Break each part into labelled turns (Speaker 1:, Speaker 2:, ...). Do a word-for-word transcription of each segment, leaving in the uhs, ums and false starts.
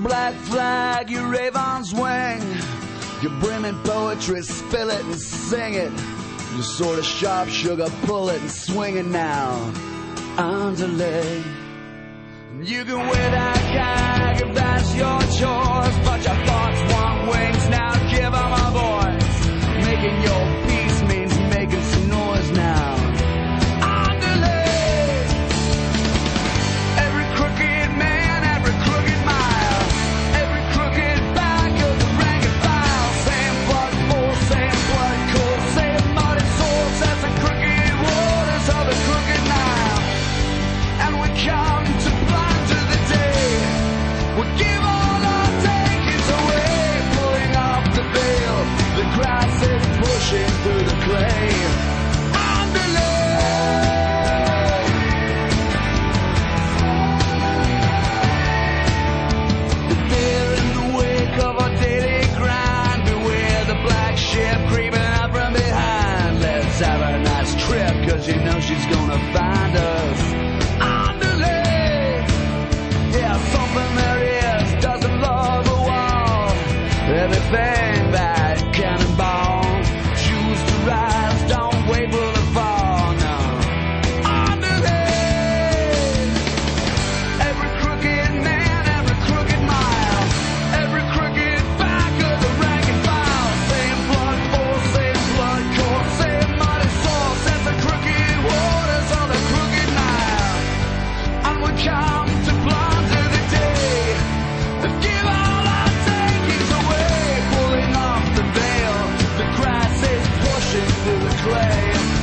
Speaker 1: black flag, you raven's wing. You're brimming poetry, spill it and sing it. You sort of sharp sugar, pull it and swing it now. Underlay. You can wear that gag if that's your choice, but your thoughts want wings, now give them a voice. Making your peace means making some noise now. Underlay. Every crooked man, every crooked mile, every crooked back of the rank and file. Same blood full, same blood cold, same muddy souls as the crooked waters of the crooked Nile. And we come to blind to the day. We give all our takings away, pulling off the veil. The grass is pushing through the clay. Cause you know she's gonna find us. Underlay. Yeah, something there is doesn't love the wall. Everything that cannonball. Choose to rise, don't wait for the fall, no. Underlay. Every crooked man, every crooked mile, every crooked back of the rank and file. Same blood force, same blood course, same muddy source as the crooked waters on the crooked Nile. And we come to blind to the day and give all our takings away, pulling off the veil. The grass is pushing through the clay.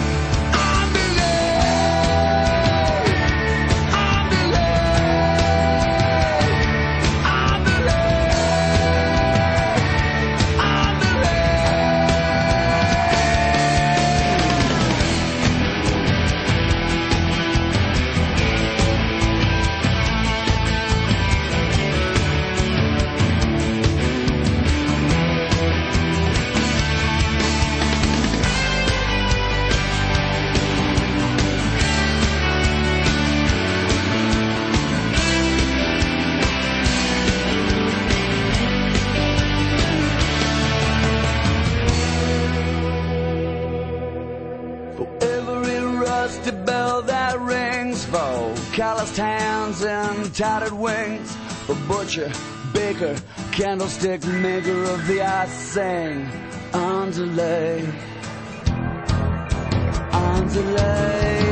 Speaker 1: For every rusty bell that rings, for calloused hands and tattered wings, for butcher, baker, candlestick maker of the I sing. Underlay, underlay.